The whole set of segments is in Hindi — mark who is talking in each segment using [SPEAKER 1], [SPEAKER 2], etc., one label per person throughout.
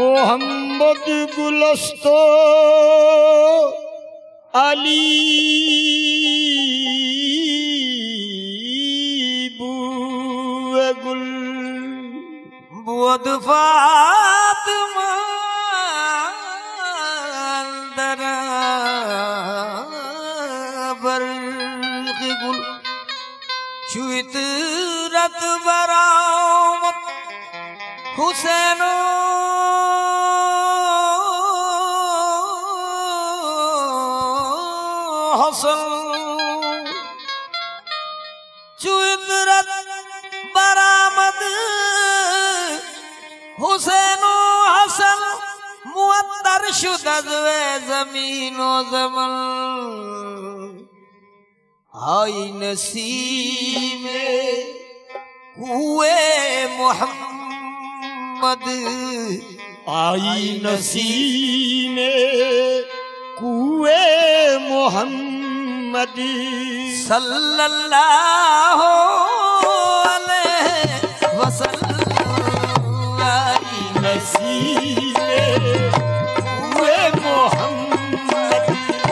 [SPEAKER 1] मोहम्मद गुलस्तो अली बुए गुल
[SPEAKER 2] बुअद फातिमा दरा बर्ग गुल चुइत रत बरामत हुसैनो हसन चुइत रत बरामद हुसैनो हसन मुअत्तर शुदज़्वे ज़मीनो ज़मन आई नसीमे हुए मोहम्मद
[SPEAKER 1] आई नसीमे कुए मोहम्मद
[SPEAKER 2] सल्लल्लाहु अलैहि वसल्लम आई
[SPEAKER 1] नसीमे कुए मोहम्मद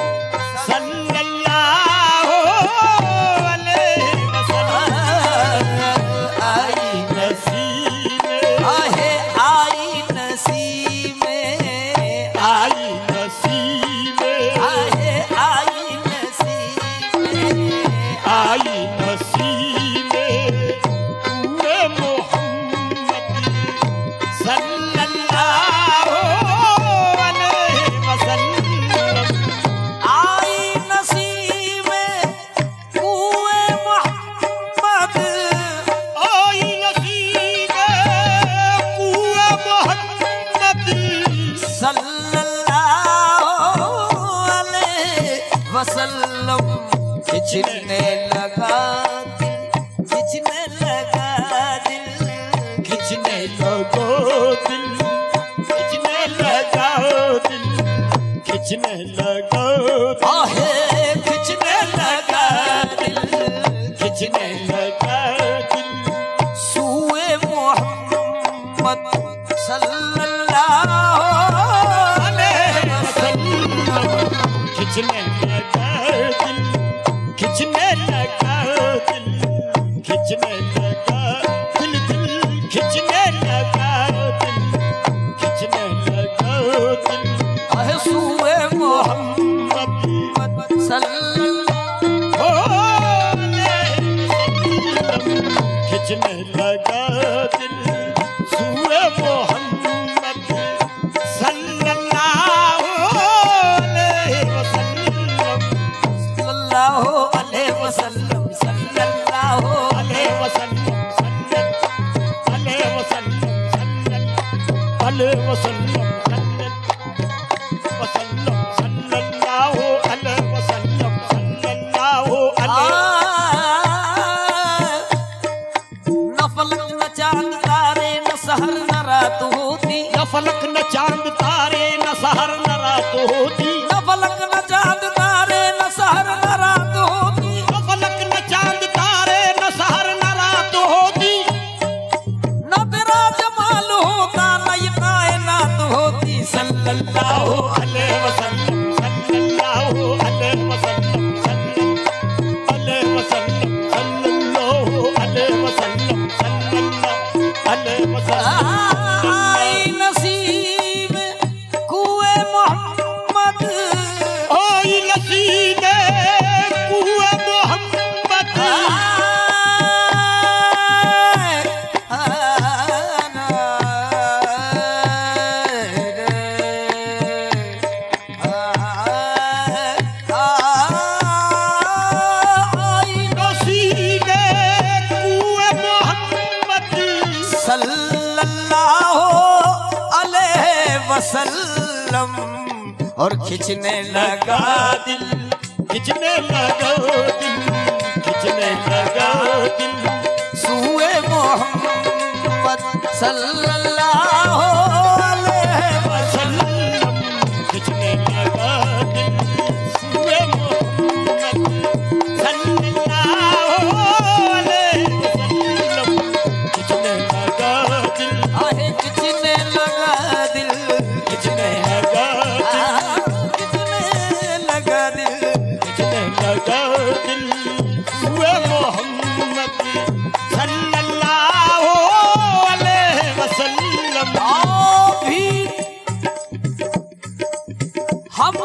[SPEAKER 1] सल्लल्लाहु अलैहि वसल्लम
[SPEAKER 2] आई
[SPEAKER 1] नसीमे
[SPEAKER 2] आहे आई नसीमे
[SPEAKER 1] आई नसीमे
[SPEAKER 2] आहे आई नसीमे
[SPEAKER 1] आई नसीमे कुए मोहम्मद सल्लल्लाहु अलैहि वसल्लम
[SPEAKER 2] आई नसीमे कुए मोहम्मद
[SPEAKER 1] आई नसीमे कुए मोहम्मद
[SPEAKER 2] सल्लल्लाहु अलैहि वसल्लम खिंचने लगा दिल खिंचने लगा दिल
[SPEAKER 1] खिंचने लगो दिल खिंचने लगा दिल खिंचने लगा दिल
[SPEAKER 2] आहे खिंचने लगा दिल
[SPEAKER 1] खिंचने लगा दिल
[SPEAKER 2] सूए मोहम्मद सल्लल्लाहु अलैहि वसल्लम
[SPEAKER 1] खिंचने लगा दिल खिंचने लगा दिल खिंचने लगा दिल दिल खिंचने लगा दिल खिंचने लगा दिल
[SPEAKER 2] आहे सूए
[SPEAKER 1] मोहम्मद
[SPEAKER 2] मोहम्मद सल्लल्लाहु
[SPEAKER 1] खिंचने लगा दिल सूए मोहम्मद सल्लल्लाहु अलैहि वसल्लम
[SPEAKER 2] सल्लल्लाहु अलैहि वसल्लम सल्लल्लाहु
[SPEAKER 1] अलैहि वसल्लम अलैहि वसल्लम अलैहि वसल्लम सल्लल्लाहु अलैहि वसल्लम सल्लल्लाहु अलैहि
[SPEAKER 2] न फलक न चांद तारे न सहर न रात होती
[SPEAKER 1] न फलक न चांद तारे न सहर न रात होती
[SPEAKER 2] न फलक न चांद तारे न सहर न रात होती
[SPEAKER 1] न फलक न चांद तारे न सहर न रात होती
[SPEAKER 2] न तेरा जमाल होता न ये कायनात होती
[SPEAKER 1] सल्लल्लाहु अलैहि वसल्लम सल्लल्लाहु अलैहि वसल्लम अलैहि वसल्लम सल्लल्लाहु अलैहि वसल्लम सल्लल्लाहु अलैहि वसल्लम
[SPEAKER 2] आई नसीब कुए मोहम्मद
[SPEAKER 1] आई नसीबे कुए मोहम्मद नसीबे कुए मोहम्मद
[SPEAKER 2] सल्लल्लाहु अलैहि वसल्लम और खिंचने लगा
[SPEAKER 1] दिल खिंचने लगा दिल खिंचने लगा दिल
[SPEAKER 2] सूए मोहम्मद सल्लल्लाहु अलैहि वसल्लम
[SPEAKER 1] खिंचने लगा दिल सूए मोहम्मद सल्लल्लाहु अलैहि वसल्लम खिंचने लगा दिल
[SPEAKER 2] आहे खिंचने लगा दिल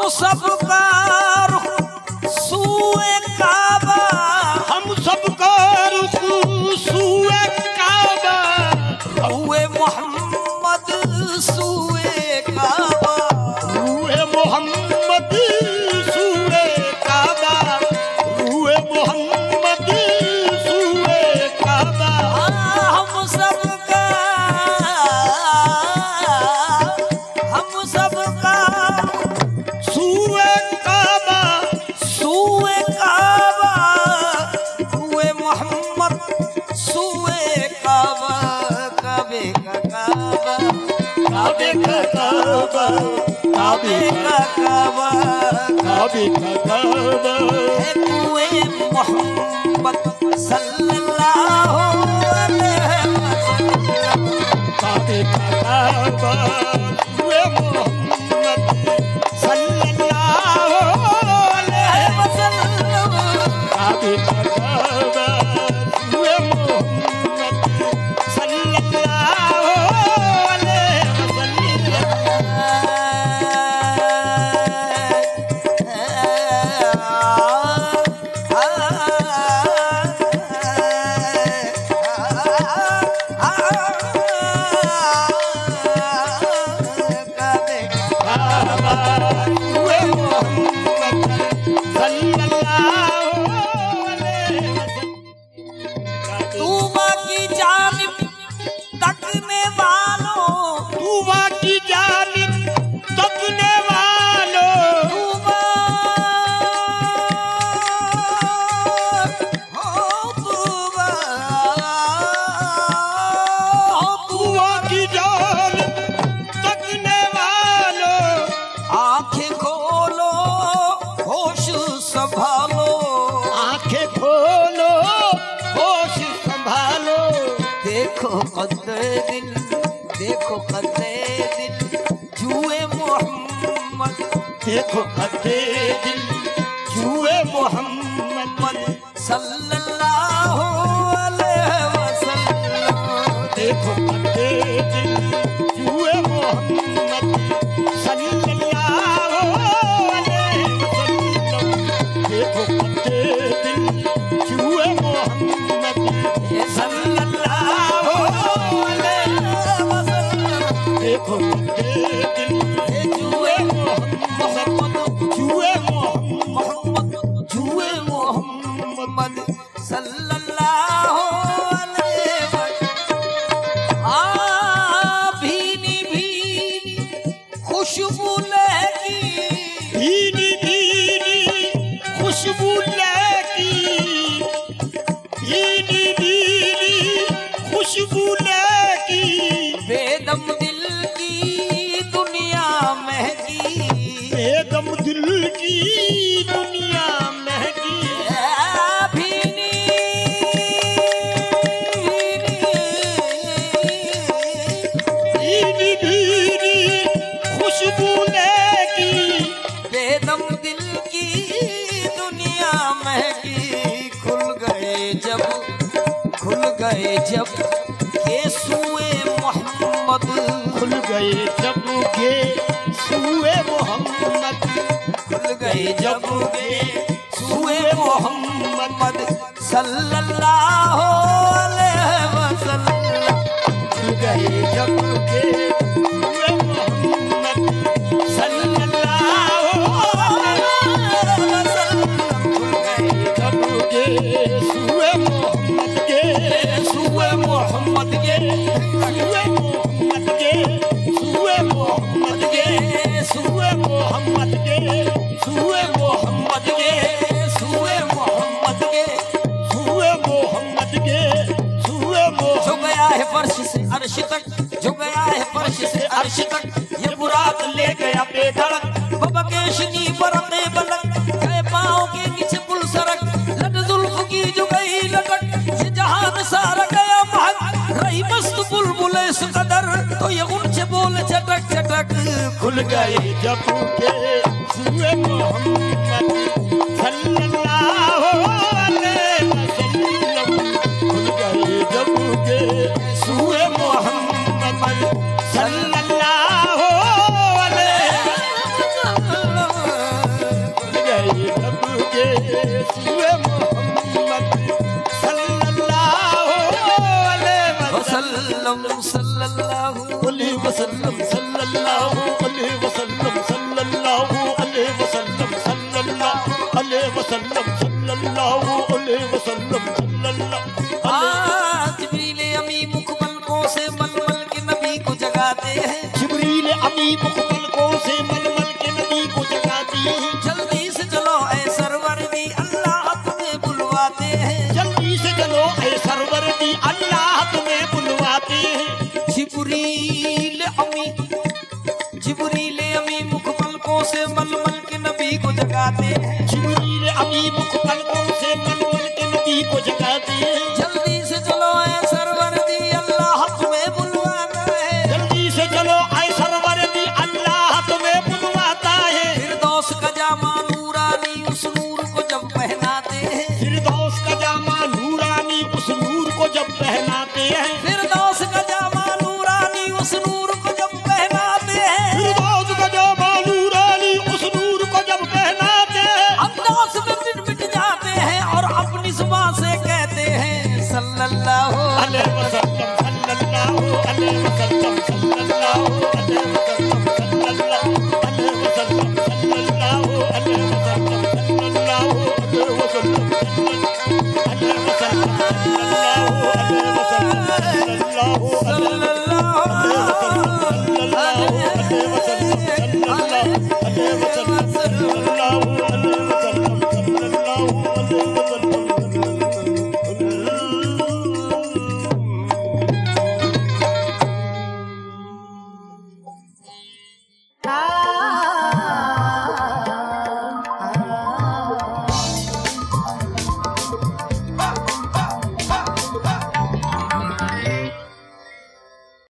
[SPEAKER 2] सबका रुख सूए काबा,
[SPEAKER 1] हम सबका रुख सूए काबा,
[SPEAKER 2] हुए मोहम्मद सूए काबा,
[SPEAKER 1] हुए मोहम्मद सूए काबा, हुए मोहम्मद सूए काबा।
[SPEAKER 2] हम सबका
[SPEAKER 1] सूए काबा,
[SPEAKER 2] सूए काबा, हुए मोहम्मद सूए काबा, काबे का काबा,
[SPEAKER 1] काबे का काबा,
[SPEAKER 2] काबे का काबा,
[SPEAKER 1] काबे का काबा,
[SPEAKER 2] है कुए मोहम्मद सल्लल्लाहु अलैहि वसल्लम,
[SPEAKER 1] काबे का काबा, हुए मोहम्मद सल्लल्लाहु अलैहि
[SPEAKER 2] वसल्लम,
[SPEAKER 1] काबे का काबा, हुए मोहम्मद सल्लल्लाहु अलैहि वसल्लम। हुए मोहम्मद सल्लल्लाहु अलैहि वसल्लम।
[SPEAKER 2] तूबा की जानिब तकने वालों,
[SPEAKER 1] तूबा की जानिब तकने वालों,
[SPEAKER 2] तूबा हो तूबा,
[SPEAKER 1] तूबा की जानिब तकने वालों,
[SPEAKER 2] आंखें खोलो होश संभालो,
[SPEAKER 1] आंखें खोलो होश संभालो,
[SPEAKER 2] देखो कदे दिल, देखो कदे दिल, जुए मोहम्मद,
[SPEAKER 1] देखो कदे दिल, जुए मोहम्मद
[SPEAKER 2] सल्लल्लाहु अलैहि वसल्लम,
[SPEAKER 1] देखो कदे दिल, जुए मोहम्मद सल्लल्लाहु अलैहि वसल्लम। देखो कदे दिल, जुए मोहम्मद सल्लल्लाहु अलैहि वसल्लम। देखो कदे दिल,
[SPEAKER 2] जुए मोहम्मद,
[SPEAKER 1] जुए मोहम्मद,
[SPEAKER 2] जुए मोहम्मद सल्लल्लाहु अलैहि वसल्लम। भीनी भीनी खुशबू लहकी,
[SPEAKER 1] भीनी भीनी खुशबू लहकी, भीनी भीनी खुशबू लहकी,
[SPEAKER 2] बेदम दिल की दुनिया महकी,
[SPEAKER 1] बेदम दिल की दुनिया महकी,
[SPEAKER 2] भीनी
[SPEAKER 1] भीनी भीनी खुशबू लहकी,
[SPEAKER 2] बेदम दिल की दुनिया महकी। खुल गए जब के सुए मोहम्मद,
[SPEAKER 1] खुल गए जब के सूए मोहम्मद,
[SPEAKER 2] खुल गए जब के सुए मोहम्मद सल्लल्लाहु अलैहि वसल्लम,
[SPEAKER 1] खुल गए जब के सूए मोहम्मद सल्लल्लाहु अलैहि वसल्लम। खुल गए जब के सूए मोहम्मद के,
[SPEAKER 2] सुए मोहम्मद के,
[SPEAKER 1] सूए मोहम्मद के, सूए मोहम्मद के, सूए मोहम्मद के, सूए मोहम्मद के,
[SPEAKER 2] सुए मोहम्मद के,
[SPEAKER 1] सूए मोहम्मद के, सूए मोहम्मद।
[SPEAKER 2] जो गया है फर्श से अर्श तक, जो गया है फर्श से अर्श तक, ये बुराक ले गया बेधड़क, बबकेशनी बरते बलक, गए पाँव के नीचे पुल सरक, लट जुल्फ की जो गई लटक, ये जहान सारा गया महक, रही मस्त बुलबुल इस कदर, तो ये ऊंचे बोल चटक चटक।
[SPEAKER 1] खुल गए जब के सूए मोहम्मद सल्लल्लाहु अलैहि वसल्लम। खुल गए जब के सूए मोहम्मद सल्लल्लाहु अलैहि वसल्लम। सुए मोहम्मद सल्लल्लाहु अलैहि
[SPEAKER 2] वसल्लम सल्लल्लाहु
[SPEAKER 1] अलैहि वसल्लम सल्लल्लाहु अलैहि वसल्लम सल्लल्लाहु अलैहि वसल्लम सल्लल्लाहु अलैहि वसल्लम सल्लल्लाहु अलैहि वसल्लम सल्लल्लाहु
[SPEAKER 2] जिब्रील अमी मुख पलकों से मलमल के नबी को जगाते हैं।
[SPEAKER 1] जिब्रील अमी मुख पलकों से मलमल के नबी को जगाती है।
[SPEAKER 2] जल्दी से चलो ऐ सरवर दी अल्लाह तुम्हें बुलवाते हैं।
[SPEAKER 1] जल्दी से चलो ऐ सरवर दी अल्लाह तुम्हें बुलवाते हैं।
[SPEAKER 2] जिब्रील अमी मुख पलकों से मलमल के नबी को जगाते हैं।
[SPEAKER 1] जिब्रील अमी मुख पलकों से मलमल के नबी को जगाते हैं।
[SPEAKER 2] जल्दी से चलो ऐ सरवर दी अल्लाह तुम्हें बुलवाता है।
[SPEAKER 1] जल्दी से चलो ऐ सरवर दी अल्लाह तुम्हें बुलवाता है।
[SPEAKER 2] फिरदौस का जामा नूरानी उस नूर को जब पहनाते हैं।
[SPEAKER 1] फिरदौस का जामा नूरानी उस नूर को जब पहनाते हैं।
[SPEAKER 2] फिरदौस का जामा नूरानी उस नूर को जब पहनाते हैं।
[SPEAKER 1] फिरदौस का जामा नूरानी उस नूर को जब पहनाते हैं।
[SPEAKER 2] अंदाज में मिट जाते हैं और अपनी जुबान से कहते हैं सल्लल्लाहु
[SPEAKER 1] अलैहि वसल्लम सल्लल्लाहु अलैहि वसल्लम सल्लल्लाहु अलैहि वसल्लम सल्लल्लाहु अलैहि वसल्लम सल्लल्लाहु अलैहि वसल्लम सल्लल्लाहु अलैहि वसल्लम अलैहि वसल्लम सल्लल्लाहु अलैहि वसल्लम सल्लल्लाहु अलैहि वसल्लम सल्लल्लाहु अलैहि वसल्लम